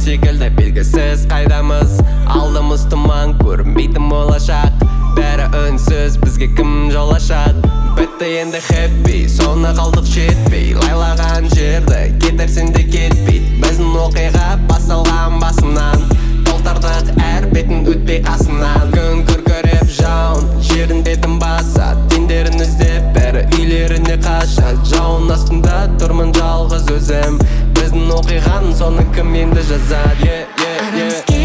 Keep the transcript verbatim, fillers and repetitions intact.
секілді белгісіз қайдамыз. Алдымыз тұман, көрінбейтін болашақ. Бәрі үнсіз, бізге кім жол ашады? Бітті енді хэппи, соңына қалдық жетпей. Лайлаған жерді кетерсен де кетпейді. Біздің оқиға басталған басынан, толтырдық әр бетін өтпей қасынан. Күн күркіреп жауын, жердің бетін басады. Тендерін іздеп, бәрі үйлеріне қашады. Жауын астында тұрмын жалғыз өзім. Біздің оқиғаның соны кім енді жазады? yeah, yeah, yeah.